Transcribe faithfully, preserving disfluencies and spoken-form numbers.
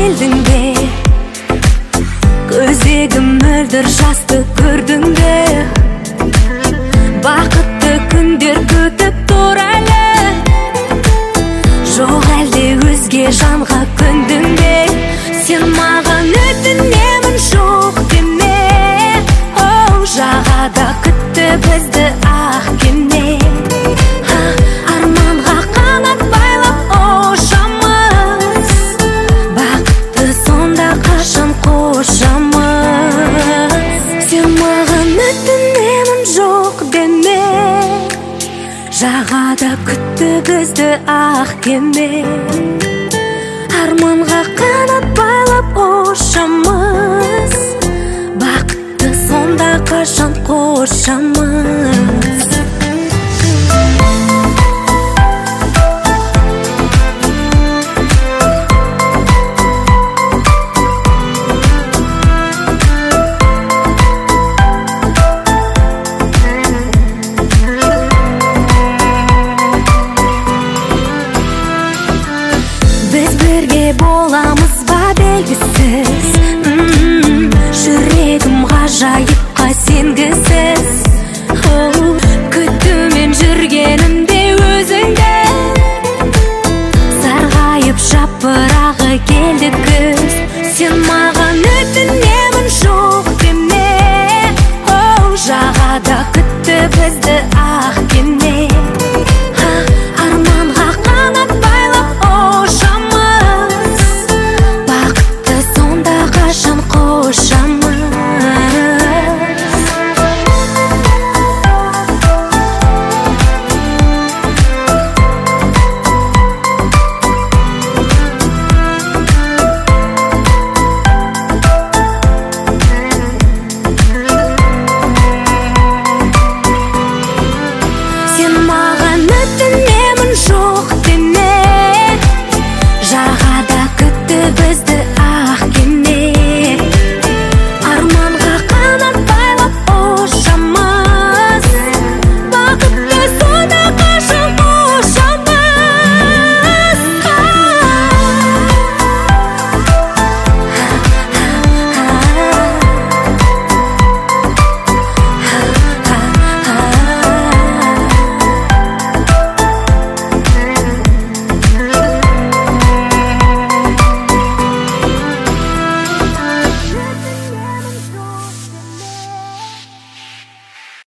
келдің бе? Көзегім мөлдір жасты көрдің бе? Бақытты күндер күтіп тұр әлі. Жоқ әлде өзге жанға көндің бе? Сен маған өтінемін жоқ деме. Оу, жағада күтті бізді ақ кеме. Арманға қанат байлап ұшамыз. Бақытты сонда қашан қошамыз. Сен маған өтінемін жоқ деме. Жағада күтті бізді ақ кеме. Арманға қанат байлап ұшамыз. Бақытты сонда қашан қошамыз. Біз бірге боламыз ба белгісіз. Жүрегім ғажайыпқа сенгісіз. Күтумен жүргенімде өзіңді. Сарғайып жапырағы келді күз. Сен маған өтінемін жоқ деме. Жағада күтті бізді ақ кеме.